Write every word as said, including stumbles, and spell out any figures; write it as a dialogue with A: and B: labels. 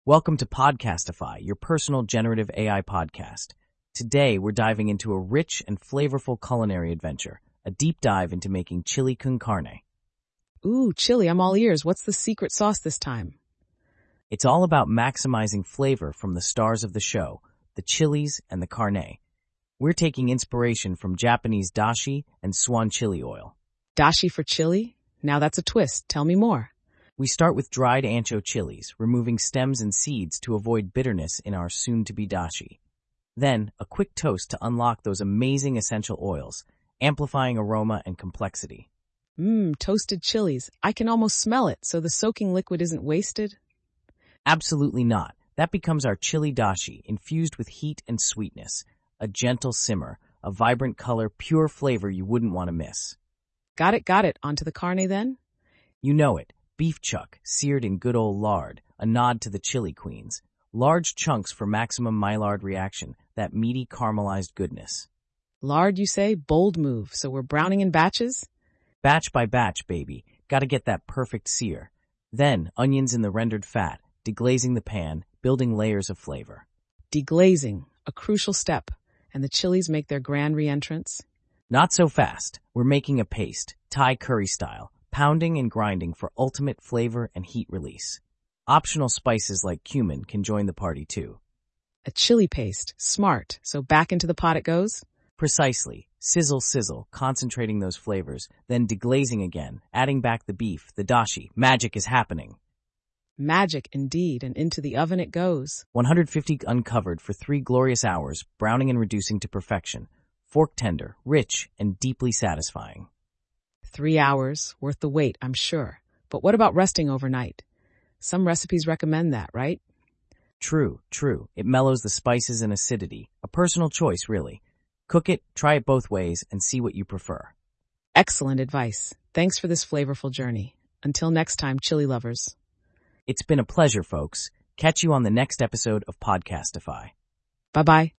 A: Welcome to Podcastify, your personal generative A I podcast. Today, we're diving into a rich and flavorful culinary adventure, a deep dive into making chili con carne.
B: Ooh, chili, I'm all ears. What's the secret sauce this time?
A: It's all about maximizing flavor from the stars of the show, the chilies and the carne. We're taking inspiration from Japanese dashi and swan chili oil.
B: Dashi for chili? Now that's a twist. Tell me more.
A: We start with dried ancho chilies, removing stems and seeds to avoid bitterness in our soon-to-be dashi. Then, a quick toast to unlock those amazing essential oils, amplifying aroma and complexity.
B: Mmm, toasted chilies. I can almost smell it, so the soaking liquid isn't wasted?
A: Absolutely not. That becomes our chili dashi, infused with heat and sweetness. A gentle simmer, a vibrant color, pure flavor you wouldn't want to miss.
B: Got it, got it. Onto the carne then?
A: You know it. Beef chuck, seared in good old lard, a nod to the chili queens. Large chunks for maximum Maillard reaction, that meaty caramelized goodness.
B: Lard, you say? Bold move. So we're browning in batches?
A: Batch by batch, baby. Gotta get that perfect sear. Then, onions in the rendered fat, deglazing the pan, building layers of flavor.
B: Deglazing, a crucial step. And the chilies make their grand re-entrance?
A: Not so fast. We're making a paste, Thai curry style, pounding and grinding for ultimate flavor and heat release. Optional spices like cumin can join the party too.
B: A chili paste. Smart. So back into the pot it goes?
A: Precisely. Sizzle, sizzle, concentrating those flavors, then deglazing again, adding back the beef, the dashi. Magic is happening.
B: Magic indeed, and into the oven it goes.
A: one hundred fifty uncovered for three glorious hours, browning and reducing to perfection. Fork tender, rich, and deeply satisfying.
B: Three hours, worth the wait, I'm sure. But what about resting overnight? Some recipes recommend that, right?
A: True, true. It mellows the spices and acidity. A personal choice, really. Cook it, try it both ways, and see what you prefer.
B: Excellent advice. Thanks for this flavorful journey. Until next time, chili lovers.
A: It's been a pleasure, folks. Catch you on the next episode of Podcastify.
B: Bye-bye.